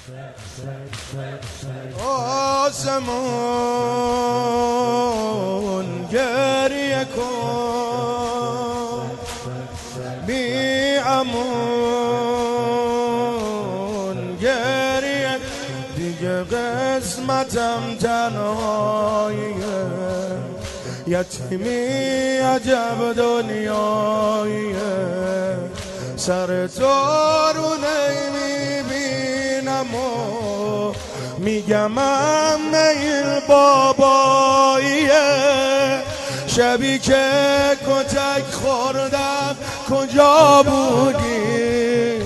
آسمون گریه کن بی امون گریه دیگه قسمتم تنهاییه یتیمی عجب دنیاییه سر تو رو نمیبینم و میگم میل باباییه شبی که کتک خوردم کجا بودی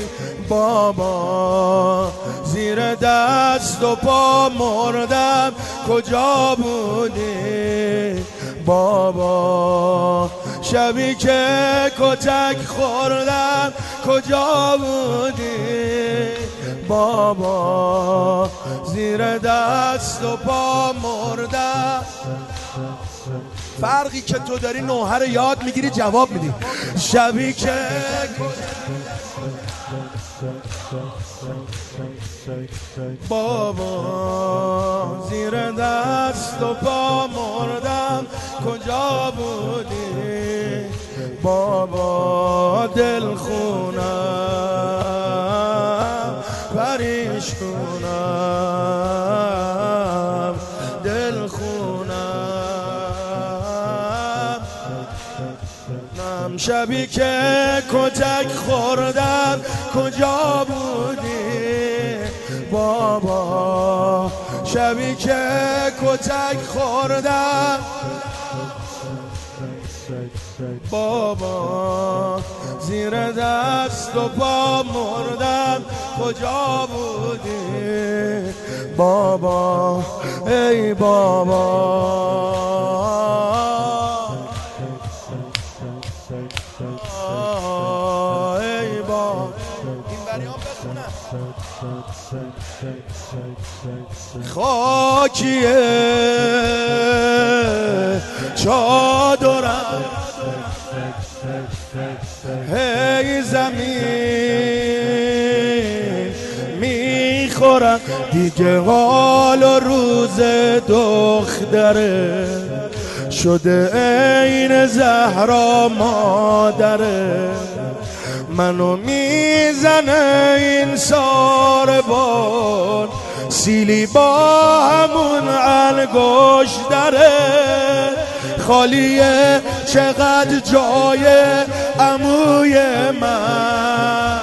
بابا زیر دست و پا مردم کجا بودی بابا شبی که کتک خوردم کجا بودی بابا زیر دست و پا مردم فرقی که تو داری نوحه رو یاد میگیری جواب میدی شبی که بابا زیر دست و پا مردم کجا بودی بابا دل خونم پریشونم دل خونم شبی که کتک خوردم کجا بودی بابا شبی که کتک خوردم بابا زیر دست و پا مردم کجا بودی بابا ای بابا ای بابا این بریان بخونم خاکیه چادرم هی زمین میخورم دیگه حال و روز دختره شده عین زهرا مادره منو میزنه این ساربان سیلی با همون انگشت داره خالیه چقدر جای عموی من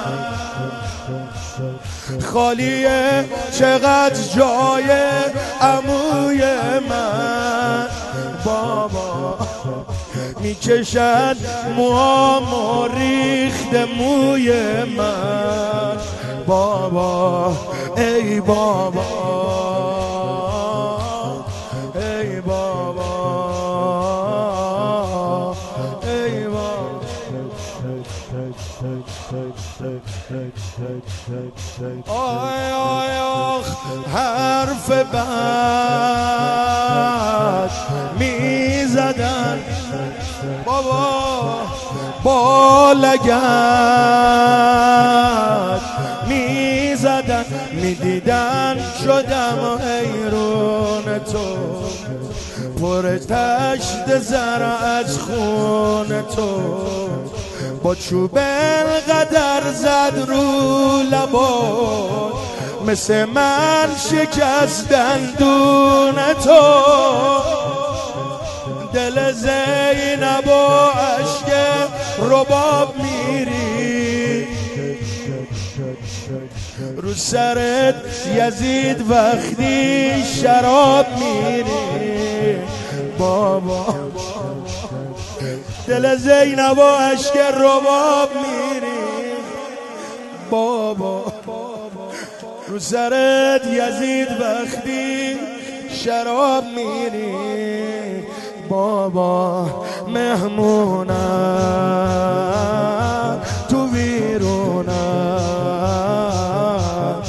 خالیه چقدر جای عموی من بابا میکشن موامو ریخت موی من بابا ای بابا ای بابا ای بابا آی آی آخ حرف بد میزدن بابا با لگد میزدن میدیدن شدم حیرون تو پر تشت زر از خون تو با چوب انقدر زد رو لبا مثل من شکستن دون تو دل زینب و عشق رباب میری رو سرت یزید وقتی شراب میری بابا دل زینب و عشق رباب میری بابا رو سرت یزید وقتی شراب میری بابا مهمونم تو ویرونم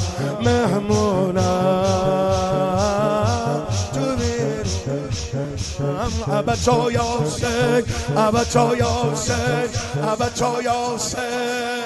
مهمونم تو ویرونم ابچا یاسین ابچا یاسین ابچا یاسین